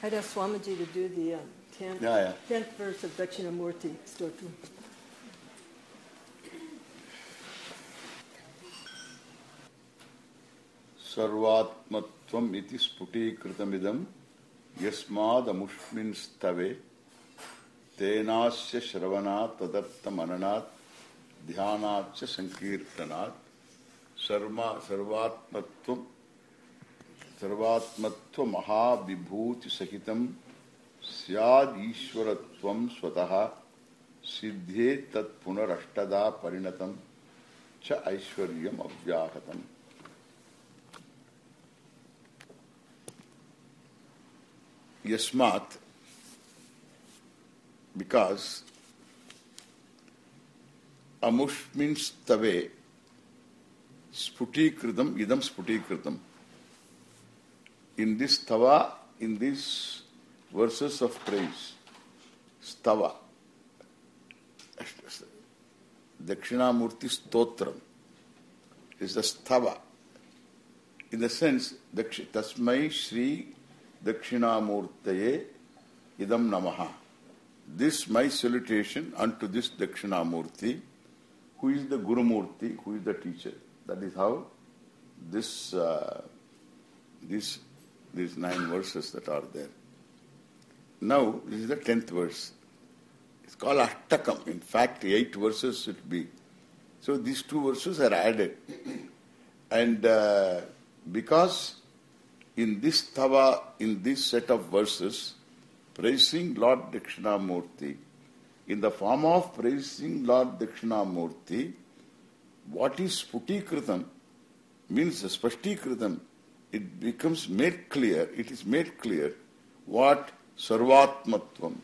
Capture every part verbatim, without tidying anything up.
I'd ask Swamiji to do the um, tenth, yeah, yeah. tenth verse of Dakshinamurti Stotra. Sarvatmatvam iti sputikritamidam yasmadamushminstave tenasya shravanat tadartam ananat dhyanatya sankirtanat sarma sarvatmatvam sarvatmatva mahavibhuti sahitam syad ishwaratvam swataha siddhe tat punarashtada parinatam cha aishwaryam avyahatam. Yasmat, because amush means tave, sputikritam, idam sputikritam. In this tava, in these verses of praise, stava, Dakshinamurti Stotram is the stava. In the sense, Tasmai Shri Dakshinamurtaye idam namaha. This my salutation unto this Dakshinamurti, who is the Guru Murti, who is the teacher. That is how this, uh, this, these nine verses that are there. Now, this is the tenth verse. It's called Ashtakam. In fact, eight verses should be. So these two verses are added. And uh, because in this tava, in this set of verses, praising Lord Dakshinamurti, in the form of praising Lord Dakshinamurti, what is Sputikritam means Spashtikritam, it becomes made clear, it is made clear what Sarvatmatvam.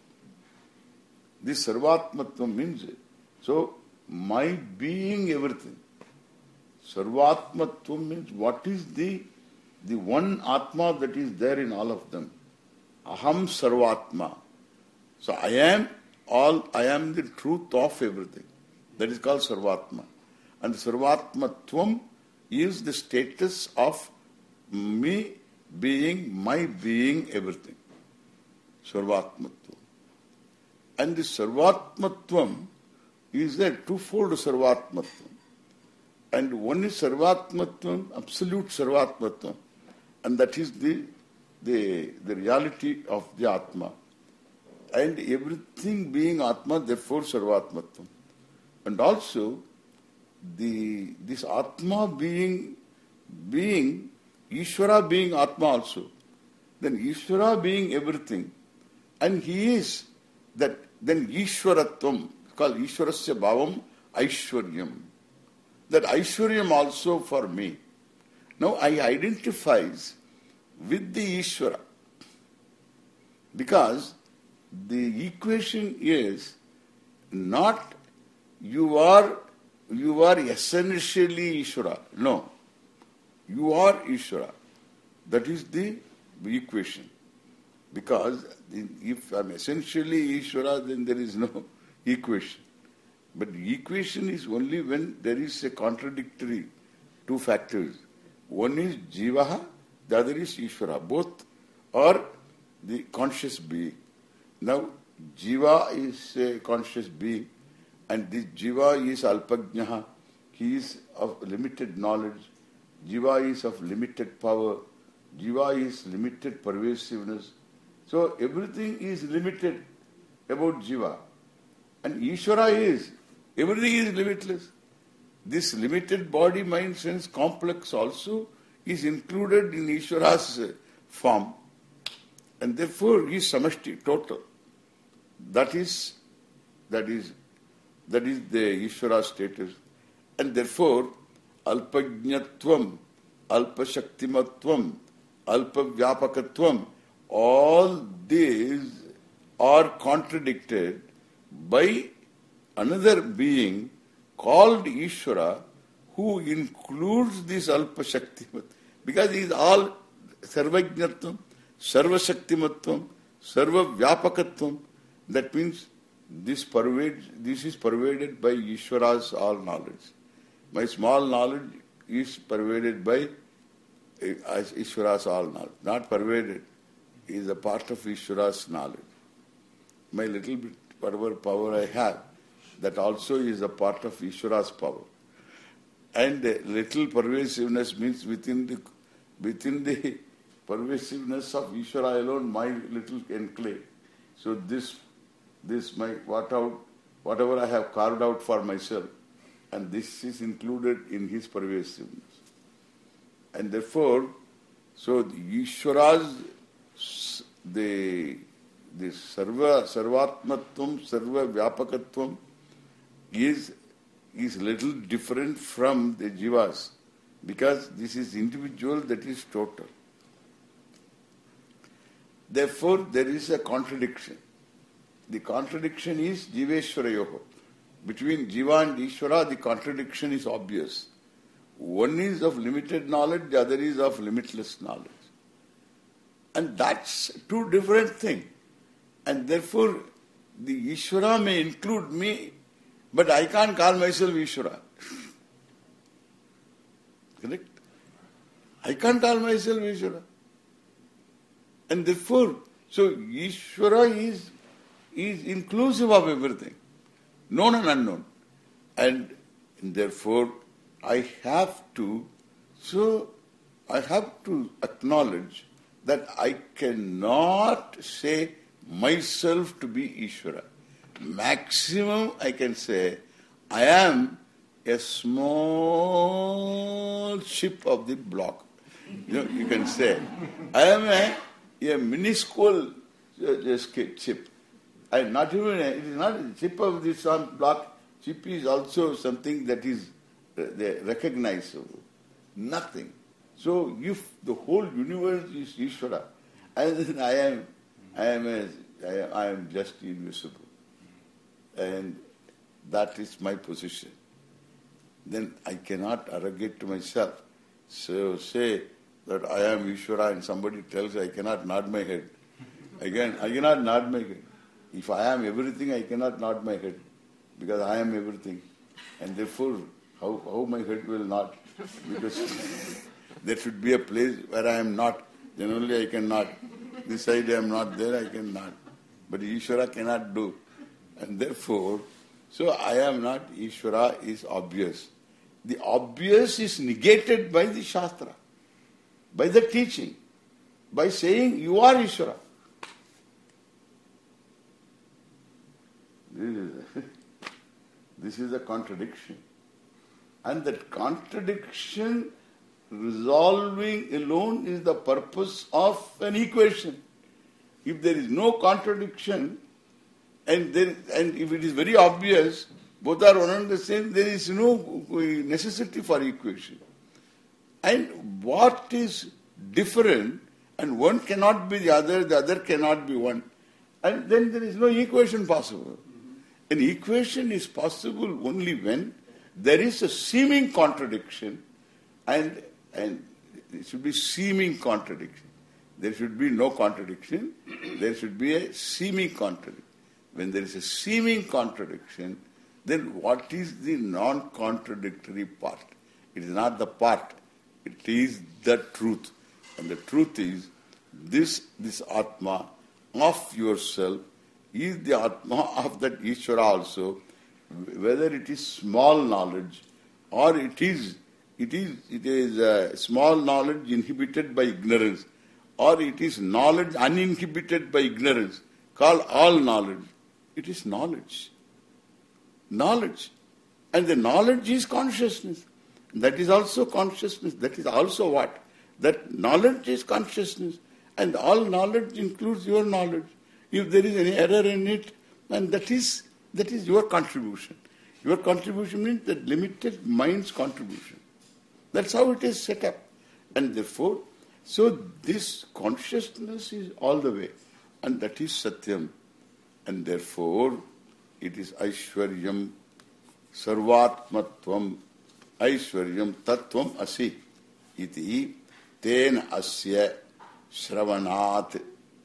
This Sarvatmatvam means, so my being everything. Sarvatmatvam means what is the The one Atma that is there in all of them. Aham Sarvatma. So I am all, I am the truth of everything. That is called Sarvatma. And Sarvatmatvam is the status of me being, my being, everything. Sarvatmatvam. And the Sarvatmatvam is a twofold Sarvatmatvam. And one is Sarvatmatvam, absolute Sarvatmatvam. And that is the, the, the reality of the Atma. And everything being Atma, therefore Sarvatmatvam. And also, the this Atma being, being, Ishvara being Atma also. Then Ishvara being everything. And he is that, then Ishvaratvam, called Ishvarasya Bhavam Aishwaryam. That Aishwaryam also for me. Now I identifies with the Ishvara. Because the equation is not you are you are essentially Ishvara. No. You are Ishvara. That is the equation. Because if I am essentially Ishvara, then there is no equation. But the equation is only when there is a contradictory two factors. One is Jivaha, the other is Ishvara. Both are the conscious being. Now, Jiva is a conscious being, and this Jiva is Alpajnaha. He is of limited knowledge. Jiva is of limited power. Jiva is limited pervasiveness. So everything is limited about Jiva. And Ishvara is, everything is limitless. This limited body, mind, sense complex also is included in Ishvara's form. And therefore he is samashti, total. That is, that is, that is the Ishvara status. And therefore, alpajñatvam, alpashaktimatvam, alpavyapakatvam, all these are contradicted by another being called Ishvara, who includes this alpashaktimat. Because he is all sarvajñatvam, sarvashaktimatvam, sarvavyapakatvam. That means this pervades, this is pervaded by Ishvara's all knowledge. My small knowledge is pervaded by Ishvara's all knowledge. Not pervaded. is a part of Ishvara's knowledge. My little bit, whatever power I have, that also is a part of Ishvara's power. And uh, little pervasiveness means within the within the pervasiveness of Ishvara alone, my little enclave. So this this my what out whatever I have carved out for myself, and this is included in his pervasiveness. And therefore, so the Ishvara's the the sarva sarvatmatvam, sarva vyapakatvam is is little different from the jivas, because this is individual, that is total. Therefore, there is a contradiction. The contradiction is jiveshwarayoho. Between jiva and Ishvara, the contradiction is obvious. One is of limited knowledge, the other is of limitless knowledge. And that's two different things. And therefore, the Ishvara may include me, but I can't call myself Ishvara. Correct? I can't call myself Ishvara. And therefore, so Ishvara is, is inclusive of everything, known and unknown. And therefore, I have to, so I have to acknowledge that I cannot say myself to be Ishvara. Maximum I can say, I am a small ship of the block. You know, you can say, I am a, a minuscule uh, ship. I am not even, a, it is not a ship of this block. Ship is also something that is uh, recognizable. Nothing. So if the whole universe is Ishvara, and I am, I am, a, I, I am just invisible. And that is my position. Then I cannot arrogate to myself. So say that I am Ishvara and somebody tells I cannot nod my head. Again, I cannot nod my head. If I am everything, I cannot nod my head because I am everything. And therefore, how, how my head will nod? Because there should be a place where I am not. Then only I can nod. This side I am not there, I can nod. But Ishvara cannot do. And therefore, so I am not Ishvara is obvious. The obvious is negated by the Shastra, by the teaching, by saying you are Ishvara. This is a, this is a contradiction. And that contradiction resolving alone is the purpose of an equation. If there is no contradiction, and there, and if it is very obvious, both are one and the same, there is no necessity for equation. And what is different, and one cannot be the other, the other cannot be one, and then there is no equation possible. An equation is possible only when there is a seeming contradiction, and and it should be seeming contradiction. There should be no contradiction, there should be a seeming contradiction. When there is a seeming contradiction, then what is the non-contradictory part? It is not the part, it is the truth. And the truth is, this, this Atma of yourself is the Atma of that Ishvara also, whether it is small knowledge or it is it is it is uh, small knowledge inhibited by ignorance, or it is knowledge uninhibited by ignorance, called all knowledge. It is knowledge. Knowledge. And the knowledge is consciousness. That is also consciousness. That is also what? That knowledge is consciousness. And all knowledge includes your knowledge. If there is any error in it, then that is that is your contribution. Your contribution means the limited mind's contribution. That's how it is set up. And therefore, so this consciousness is all the way. And that is Satyam. And therefore, it is Aishwaryam, Sarvatmatvam, Aishwaryam, Tattvam Asi. Iti Ten Asya Shravanat.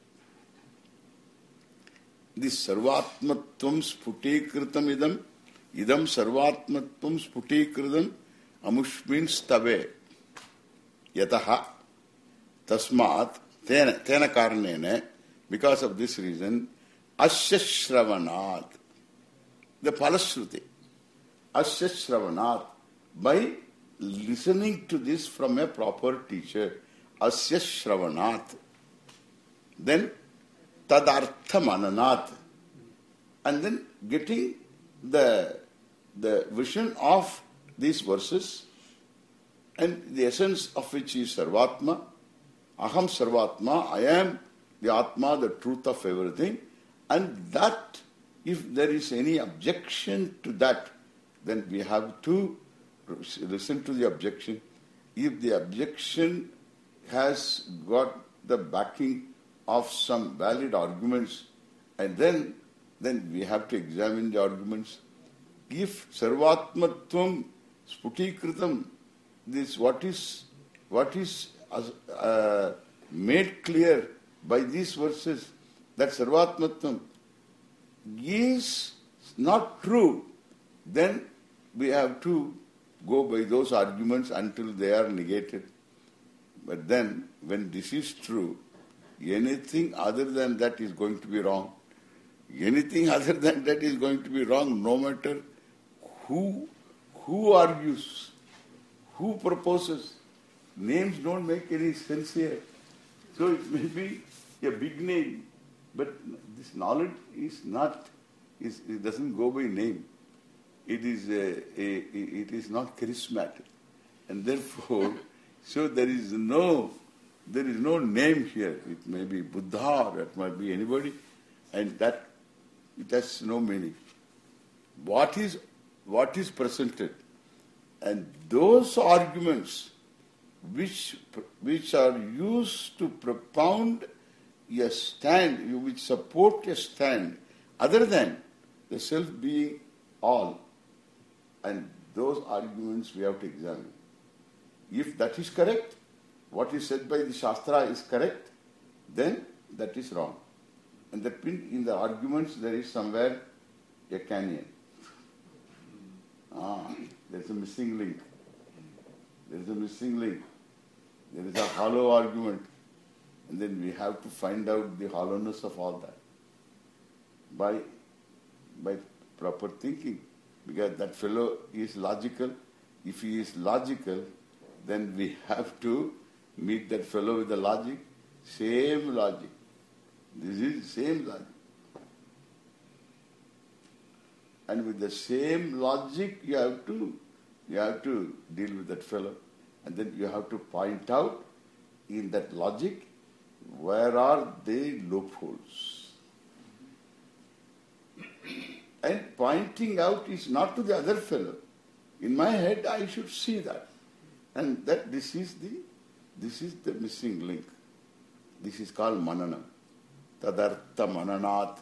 This Sarvatmatvam Sputikritam idam, idam Sarvatmatvam Sputikritam amushmin stave. Yataha tasmat Tena, tena karanena, because of this reason, asya shravanat, the Palashruti, asya shravanat, by listening to this from a proper teacher, asya shravanat, then tadartha mananat, and then getting the the vision of these verses and the essence of which is Sarvatma, Aham Sarvatma, I am the Atma, the truth of everything, and that if there is any objection to that, then we have to listen to the objection. If the objection has got the backing of some valid arguments, and then then we have to examine the arguments. If Sarvatmatvam Sputikritam, this what is what is uh, made clear by these verses, that Sarvatmatvam is not true, then we have to go by those arguments until they are negated. But then, when this is true, anything other than that is going to be wrong. Anything other than that is going to be wrong, no matter who who argues, who proposes. Names don't make any sense here. So it may be a big name, but this knowledge is not, is, it doesn't go by name. It is a, a, it is not charismatic. And therefore, so there is no there is no name here. It may be Buddha or it might be anybody, and that it has no meaning. What is what is presented, and those arguments which which are used to propound a stand, which support a stand, other than the self being all, and those arguments we have to examine. If that is correct, what is said by the Shastra is correct, then that is wrong. And that in the arguments there is somewhere a canyon. Ah, there is a missing link. There is a missing link. There is a hollow argument. And then we have to find out the hollowness of all that by, by proper thinking. Because that fellow is logical. If he is logical, then we have to meet that fellow with the logic. Same logic. This is same logic. And with the same logic you have to you have to deal with that fellow. And then you have to point out in that logic where are the loopholes. And pointing out is not to the other fellow. In my head I should see that. And that this is the this is the missing link. This is called manana. Tadartha mananat.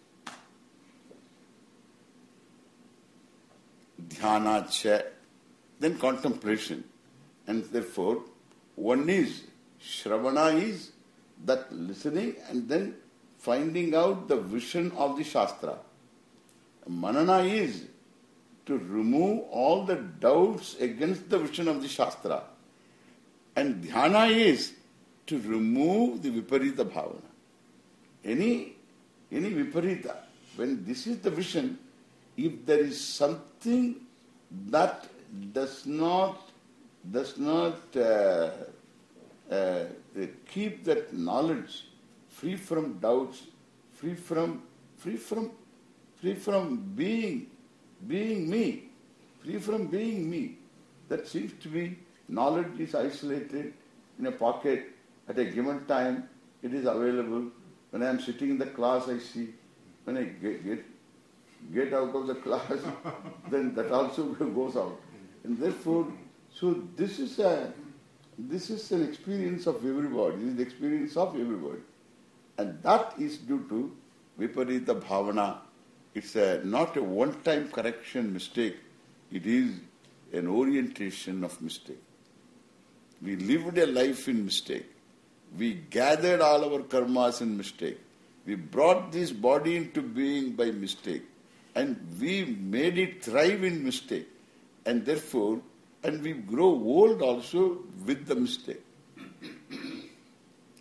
Dhyanacha. Then contemplation. And therefore, one is, Shravana is that listening and then finding out the vision of the Shastra. Manana is to remove all the doubts against the vision of the Shastra. And Dhyana is to remove the Viparita Bhavana. Any, any Viparita, when this is the vision, if there is something that does not does not uh, uh, keep that knowledge free from doubts, free from free from free from being being me, free from being me. That seems to be knowledge is isolated in a pocket at a given time. It is available. When I am sitting in the class, I see. When I get get, get out of the class, then that also goes out. And therefore, so this is a this is an experience of everybody. This is the experience of everybody, and that is due to Viparita Bhavana. It's a, not a one-time correction mistake. It is an orientation of mistake. We lived a life in mistake. We gathered all our karmas in mistake. We brought this body into being by mistake. And we made it thrive in mistake. And therefore, and we grow old also with the mistake.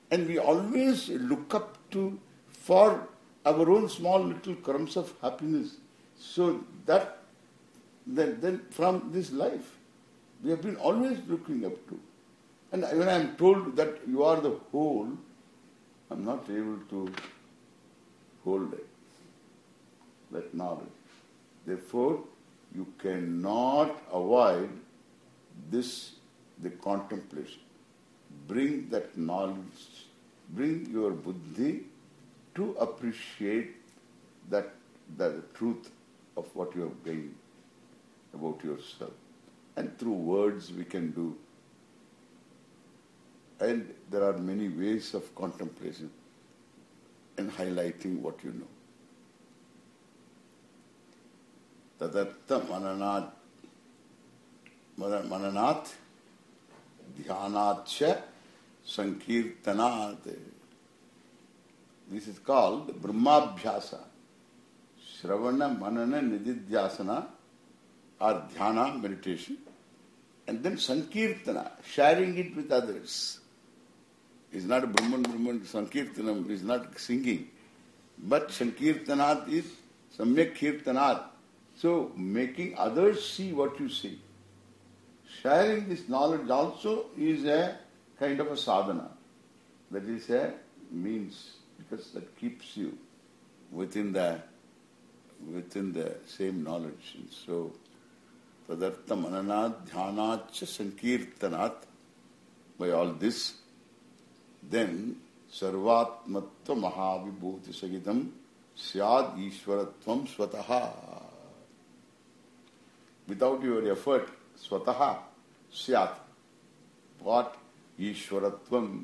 And we always look up to, for our own small little crumbs of happiness. So that, then, then from this life, we have been always looking up to. And when I am told that you are the whole, I am not able to hold it, that knowledge. Therefore, you cannot avoid this, the contemplation. Bring that knowledge, bring your buddhi to appreciate that the truth of what you have gained about yourself. And through words we can do. And there are many ways of contemplation and highlighting what you know. Tadartha mananat, mananat, dhyanatcha, sankirtanat. This is called Brahmabhyasa. Shravana, Manana, Nididhyasana or Dhyana, meditation. And then Sankirtana, sharing it with others. It's not a Brahman, Brahman, Sankirtanam is not singing. But Sankirtanat is Samyak Kirtanat. So, making others see what you see. Sharing this knowledge also is a kind of a sadhana. That is a means, because that keeps you within the within the same knowledge. And so, tadartha mananat dhyanatcha sankirtanat, by all this, then sarvatmatva mahavibhuti sagitam syad ishwaratvam swataha. Without your effort, swataha, syat. What? Ishwaratvam,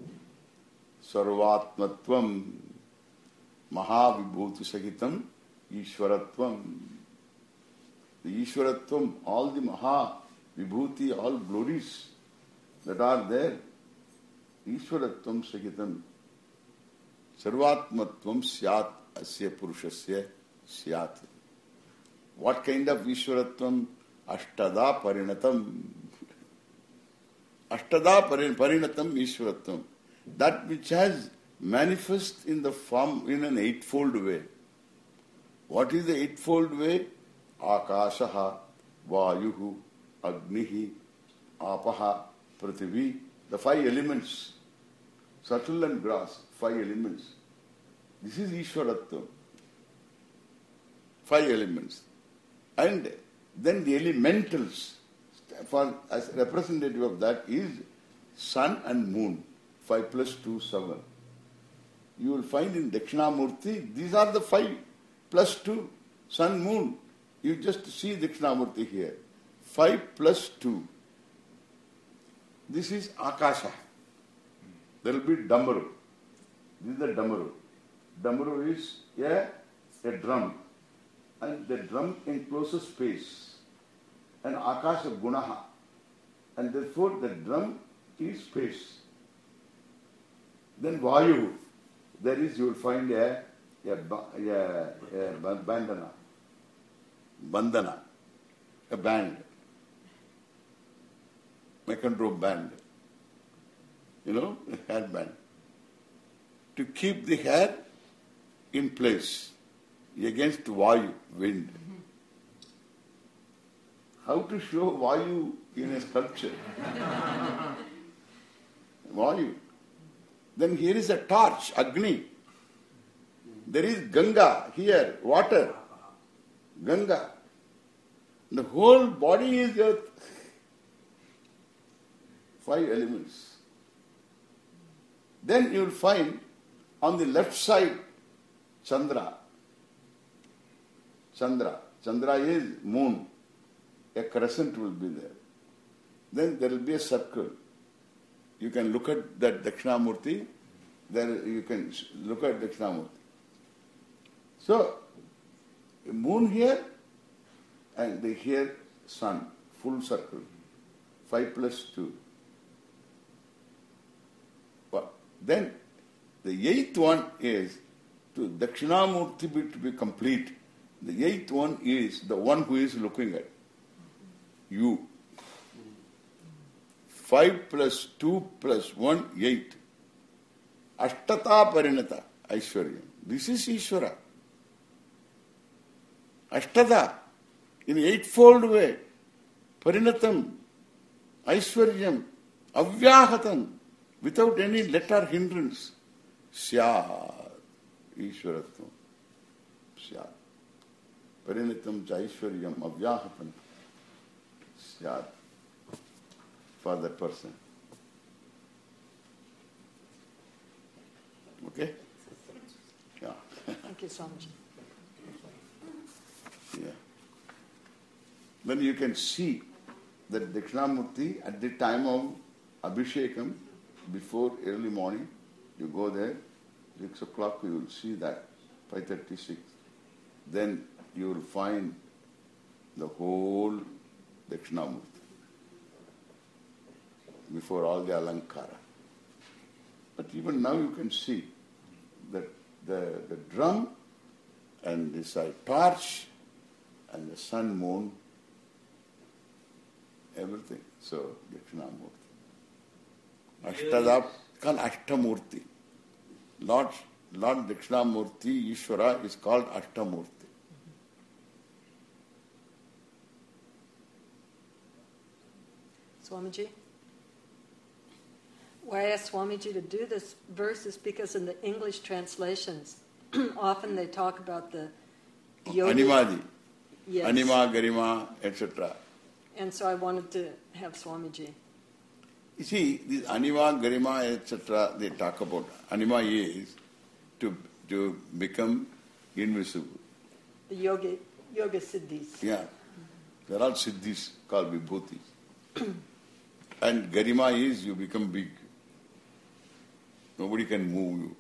sarvatmatvam, mahavibhuti sagitam, ishwaratvam. The ishwaratvam, all the maha, vibhuti, all glories that are there, ishwaratvam sagitam, sarvatmatvam syat asya purushasya syat. What kind of Ishwaratvam? Ashtada parinatam. Ashtada parinatam Ishwaratvam. That which has manifest in the form, in an eightfold way. What is the eightfold way? Akashaha, Vayuhu, Agnihi, Apaha, Prithivi. The five elements. Subtle and gross, five elements. This is Ishwaratvam. Five elements. And then the elementals, for as representative of that is sun and moon. Five plus two, seven. You will find in Dakshinamurti, these are the five plus two, sun, moon. You just see Dakshinamurti here. Five plus two. This is Akasha. There will be Damaru. This is the Damaru. Damaru is a, a drum. And the drum encloses space. And Akasha Gunaha. And therefore the drum is space. Then Vayu. There is, you will find a, a, a, a bandana. Bandana. A band. Macandro band. You know, a hair band. To keep the hair in place against Vayu, wind. Mm-hmm. How to show Vayu in a sculpture? Vayu. Then here is a torch, Agni. There is Ganga here, water. Ganga. The whole body is earth. Five elements. Then you will find on the left side Chandra. Chandra. Chandra is moon. A crescent will be there. Then there will be a circle. You can look at that Dakshinamurti. There you can look at Dakshinamurti. So, moon here and the here sun. Full circle. Five plus two. Well, then the eighth one is to Dakshinamurti be to be complete. The eighth one is the one who is looking at you. Five plus two plus one, eight. Ashtata Parinata Aishwaryam. This is Ishvara. Ashtata, in eightfold way. Parinatam, Aishwaryam, Avyahatam, without any let or hindrance. Syat, Ishwaratvam. Syat. Parinatam cha Aishwaryam, Avyahatam. Syat. For that person. Okay? Yeah. Thank you, Swamiji. Yeah. Then you can see that Dakshinamurti at the time of Abhishekam, before early morning, you go there, six o'clock you will see that, five thirty-six. Then you will find the whole Dakshinamurti before all the Alankara. But even now you can see that the, the drum and this uh, torch and the sun, moon, everything. So, Dakshinamurti. Ashtada, called Ashtamurti. Lord, Lord Dakshinamurti, Ishvara, is called Ashtamurti. Swamiji? Why I asked Swamiji to do this verse is because in the English translations, often they talk about the yogi. Animadi. Yes. Anima, Garima, et cetera. And so I wanted to have Swamiji. You see, this Anima, Garima, et cetera, they talk about. Anima is to to become invisible. The yoga, yoga siddhis. Yeah. They are all siddhis called vibhutis. And Garima is you become big. Nobody can move you.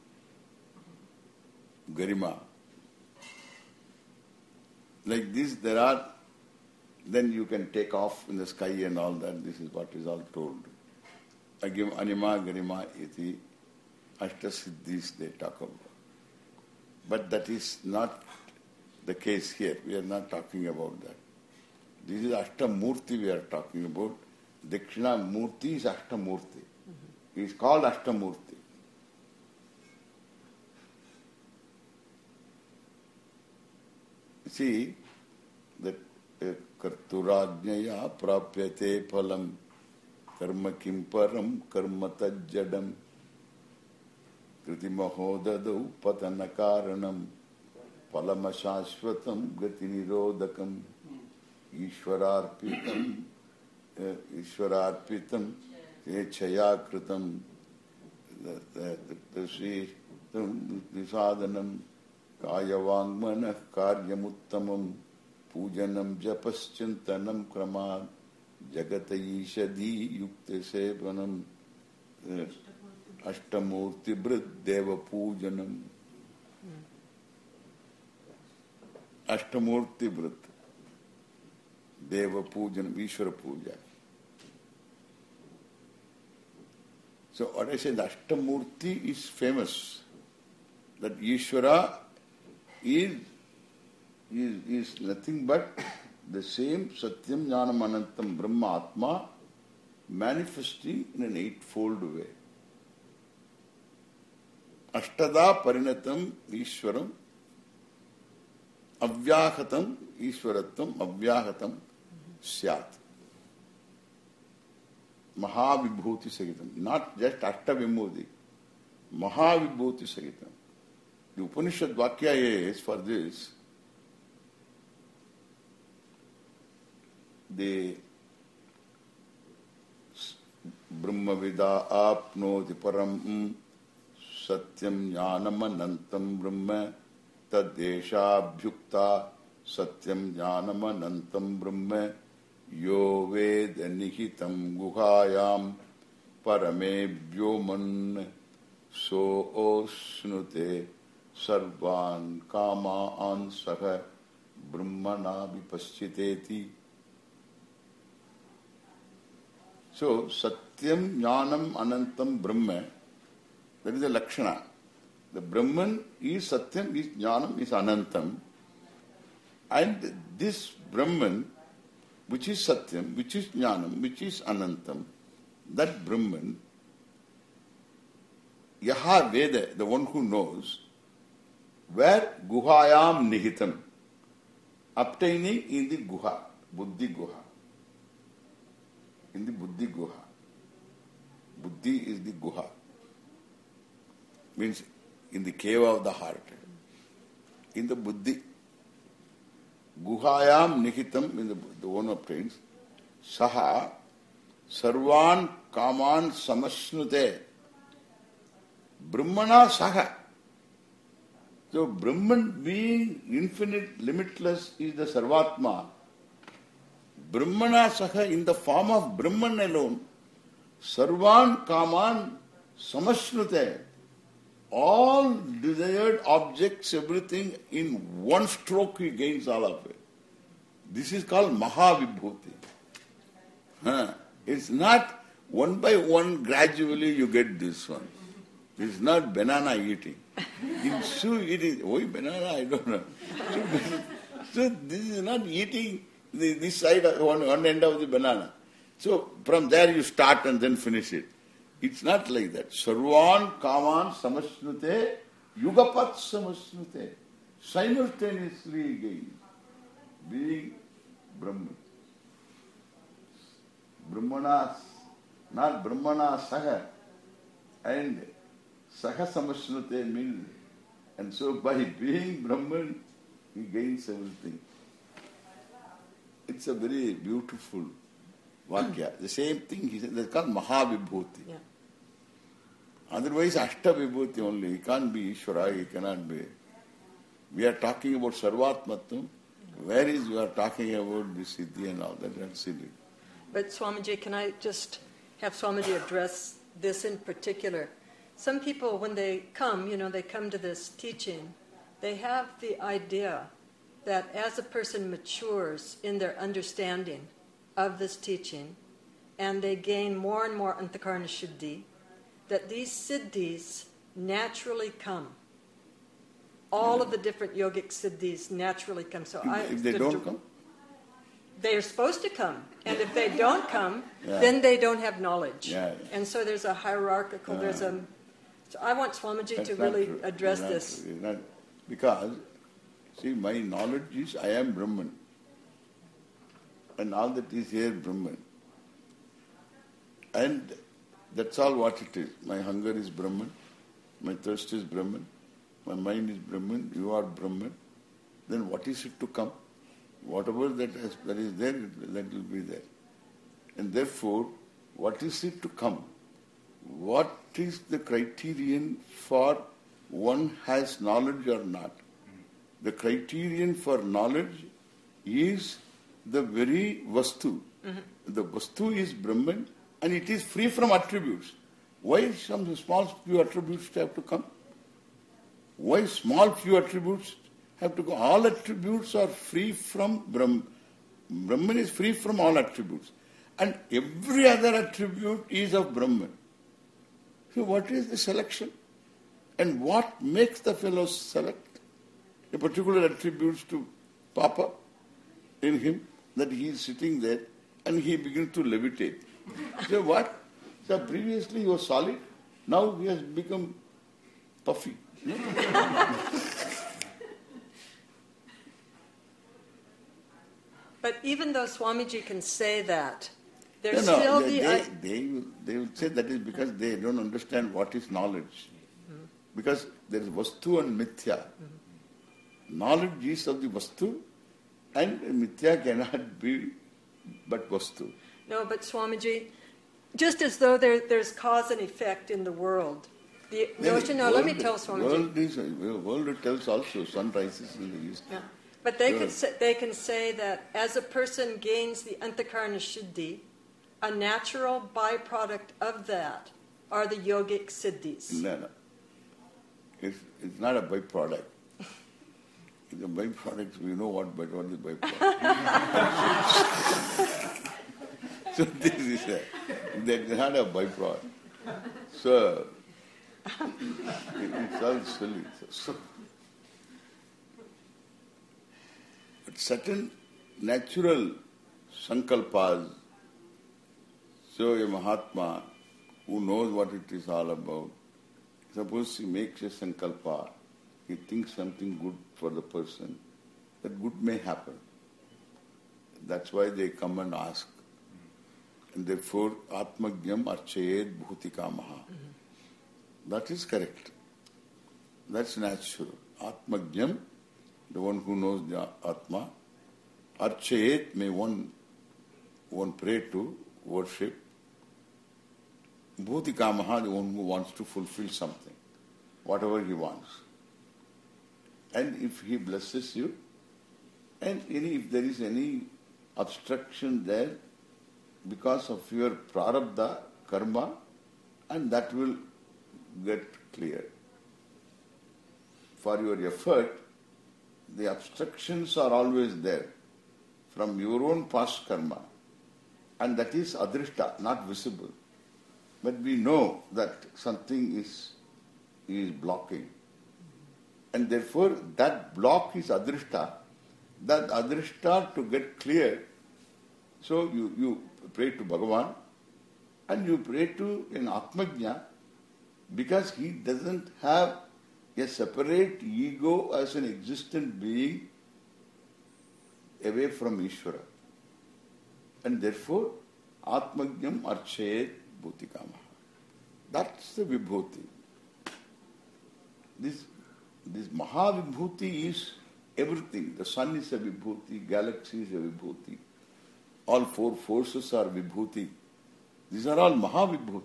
Garima. Like this, there are, then you can take off in the sky and all that. This is what is all told. Agim Anima Garima iti Ashtasiddhis they talk about. But that is not the case here. We are not talking about that. This is Ashtamurti we are talking about. Dakshinamurti is Ashtamurti. Mm-hmm. He is called Ashtamurti. See, that Karturajnaya prapyate phalam karma kimparam karma tajjadam kriti mahodadau patana karanam palama shashvatam gati nirodakam ishwararpitam ishwararpitam chayakritam visadanam Kayavangmanah karyamuttamam pujanam japaschintanam kramad jagatayishadi yukte sevanam ashtamurti brit deva pujanam ashtamurti brit deva pujanam Ishvara puja. So what I said, Ashtamurti is famous. That Ishvara is, is, is nothing but the same Satyam Jnanam Anantam Brahma Atma manifesting in an eightfold way. Ashtada Parinatam Ishwaram Avyahatam Ishwaratam Avyahatam Syat. Mahavibhuti Sagitam. Not just Ashtabimudi. Mahavibhuti Sagitam. The Upanishad Vakya is for this. The Brahmavida apnoti param satyam jnanam anantam brahma tadesha bhyukta satyam jnanam anantam brahma yo ved nihitam guhayam parame vyoman so osnute sarvan kama ansaha brahmana vipaschiteti. So, Satyam, Jnanam, Anantam, Brahma, that is the Lakshana. The Brahman is Satyam, is Jnanam, is Anantam. And this Brahman, which is Satyam, which is Jnanam, which is Anantam, that Brahman Yaha Veda, the one who knows, where Guhayam Nihitam, obtaining in the Guha, Buddhi Guha. In the Buddhi Guha. Buddhi is the Guha. Means in the cave of the heart. In the Buddhi. Guhayam Nihitam, in the, the one obtains, Saha Sarvan Kaman Samasnute Brahmana Saha. So Brahman being infinite, limitless is the Sarvatma. Brahmana Saha in the form of Brahman alone, Sarvan Kaman Samasnute. All desired objects, everything in one stroke he gains all of it. This is called Mahavibhuti. Huh. It's not one by one gradually you get this one. It's not banana eating. In Su it is, why banana, I don't know. So, so this is not eating the, this side, one, one end of the banana. So from there you start and then finish it. It's not like that. Sarvan kaman samasnute, yugapat samasnute. Simultaneously again, being Brahman. Brahmana, not Brahmana saha, and saha samasnute means, and so by being Brahman, he gains everything. It's a very beautiful Vakya. The same thing he said, that's called Mahavibhuti. Yeah. Otherwise, Ashta Vibhuti only. He can't be Ishvara, he cannot be. We are talking about Sarvatmatvam. Where is we are talking about the Siddhi and all that? That's silly. But Swamiji, can I just have Swamiji address this in particular? Some people, when they come, you know, they come to this teaching, they have the idea that as a person matures in their understanding of this teaching, and they gain more and more Antakarana Shuddhi, that these siddhis naturally come. All of the different yogic siddhis naturally come. So If, I, if they the, don't come? They are supposed to come. And if they don't come, Yeah. then they don't have knowledge. Yeah. And so there's a hierarchical, there's a... So I want Swamiji That's to not really true. address It's not this. true. It's not, because, see, my knowledge is I am Brahman. And all that is here Brahman. And that's all what it is. My hunger is Brahman. My thirst is Brahman. My mind is Brahman. You are Brahman. Then what is it to come? Whatever that is, that is there, that will be there. And therefore, what is it to come? What is the criterion for one has knowledge or not? The criterion for knowledge is the very Vastu. Mm-hmm. The Vastu is Brahman and it is free from attributes. Why some small few attributes have to come? Why small few attributes have to go? All attributes are free from Brahman. Brahman is free from all attributes. And every other attribute is of Brahman. So what is the selection? And what makes the fellows select a particular attributes to pop up in him, that he is sitting there and he begins to levitate. So what? So previously he was solid, now he has become puffy. But even though Swamiji can say that, there's no, no, still they, the... they, I, they, will, they will say that is because they don't understand what is knowledge. Mm-hmm. Because there is Vastu and Mithya. Mm-hmm. Knowledge is of the Vastu and Mithya cannot be but Vastu. No, but Swamiji, just as though there, there's cause and effect in the world, the notion... No, let me tell Swamiji. World, is, world tells also sun rises in the east. Yeah. But they, Sure. could say, they can say that as a person gains the Antakarana Shuddhi, a natural byproduct of that are the yogic siddhis. No, no. It's, it's not a byproduct. The byproducts, we know what, but what is byproduct. So this is a, that's not a byproduct. So, it, it's all silly. So, but certain natural sankalpas, so a Mahatma who knows what it is all about, suppose he makes a sankalpa, he thinks something good for the person, that good may happen. That's why they come and ask. And therefore, Atmajnam Archayed Bhutikamaha. That is correct. That's natural. Atmajnam, the one who knows the Atma, Archayet, may one, one pray to, worship. Bhutikamaha, the one who wants to fulfill something, whatever he wants. And if he blesses you, and any, if there is any obstruction there because of your prarabdha, karma, and that will get clear. For your effort, the obstructions are always there from your own past karma, and that is adrishta, not visible. But we know that something is, is blocking. And therefore, that block is adrishta. That adrishta to get clear, so you, you pray to Bhagavan and you pray to an Atmajna because he doesn't have a separate ego as an existent being away from Ishvara. And therefore, Atmajnam Archayet Bhutikamaha. That's the Vibhuti. This, this Mahavibhuti is everything. The sun is a Vibhuti, galaxy is a Vibhuti. All four forces are Vibhuti. These are all Mahavibhuti.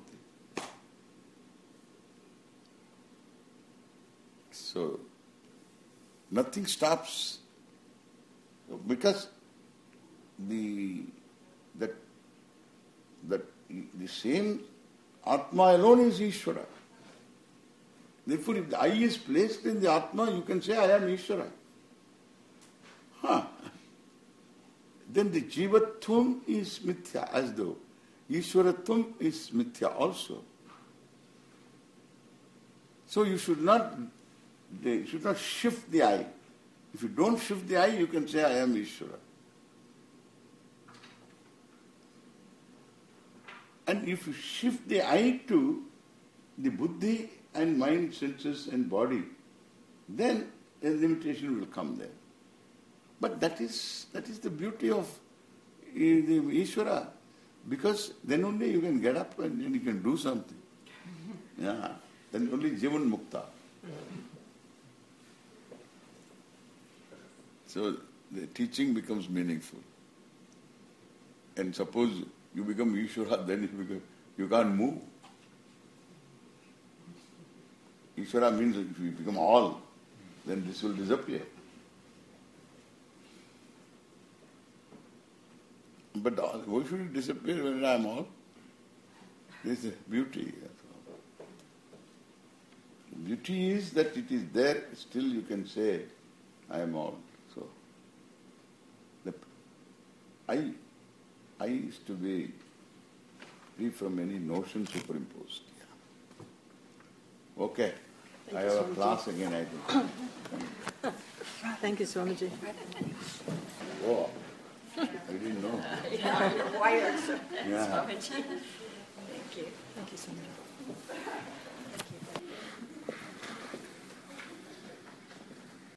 So, nothing stops. Because the, that, that the same Atma alone is Ishvara. Therefore, if the I is placed in the Atma, you can say, I am Ishvara. Huh. Then the Jivatvam is Mithya, as though Ishvaratvam is Mithya also. So you should not, you should not shift the I. If you don't shift the I, you can say, I am Ishvara. And if you shift the I to the buddhi and mind, senses and body, then a limitation will come there. But that is that is the beauty of the Ishvara, because then only you can get up and then you can do something. Yeah, then only Jivan Mukta. So the teaching becomes meaningful. And suppose you become Ishvara, then you become, you can't move. Ishvara means if you become all, then this will disappear. But why should it disappear when I am all? This is beauty. Beauty is that it is there, still you can say, I am all. So, the I, I is to be free from any notion superimposed. Yeah. Okay. Thank I have a class again, I think. Thank you, Swamiji. Oh, I didn't know. Yeah, you're wired. Yeah. Swamiji. Thank you. Thank you, Swamiji.